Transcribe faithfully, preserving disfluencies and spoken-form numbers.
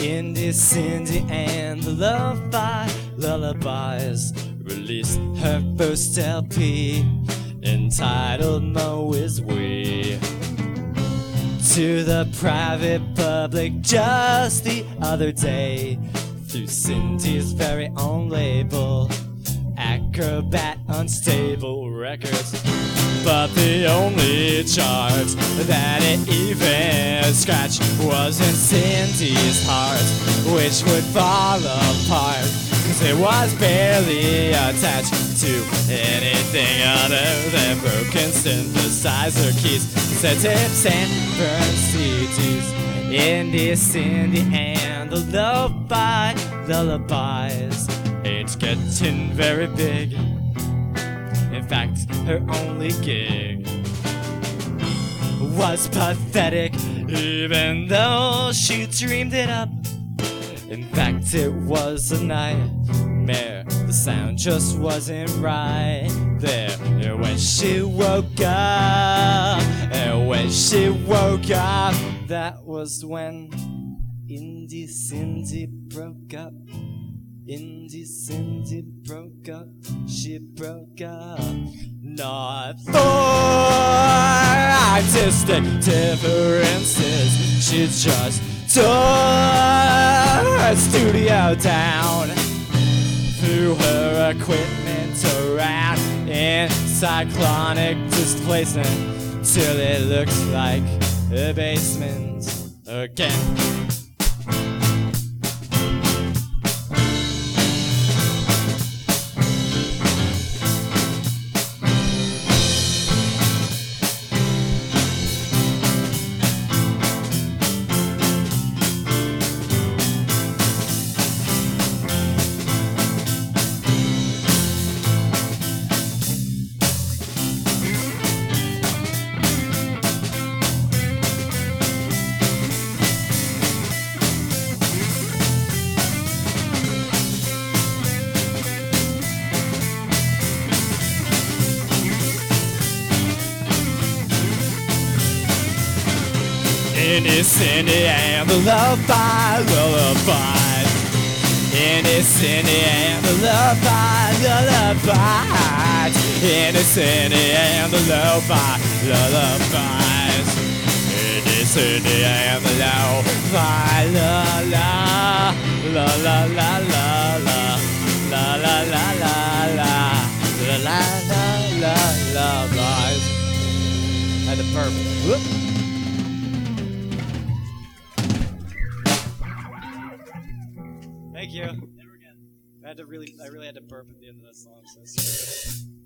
Indy Cindy and the Lo-Fi Lullabies released her first L P entitled Mo Is We to the private public just the other day through Cindy's very own label, Acrobat Unstable Records. But the only chart that it even scratched wasn't Cindy's heart, which would fall apart, cause it was barely attached to anything other than broken synthesizer keys, cassettes and burned C Ds. Indy Cindy and the Lo-Fi Lullabies ain't getting very big. In fact, her only gig was pathetic, even though she dreamed it up. In fact, it was a nightmare. The sound just wasn't right there. And when she woke up, and when she woke up, that was when Indy Cindy broke up. Indy Cindy broke up, she broke up. Not for artistic differences, she just tore her studio down, threw her equipment around in cyclonic displacement till it looks like a basement again. Indy Cindy and the Lo-Fi Lullabies. Indy Cindy and the Lo-Fi Lullabies. Indy Cindy and the Lo-Fi Lullabies. Indy Cindy and the Lo-Fi la la la la la la la la la la la la la la la la. Had to burp. Whoop. Thank you. Never again. I had to really, I really had to burp at the end of that song. So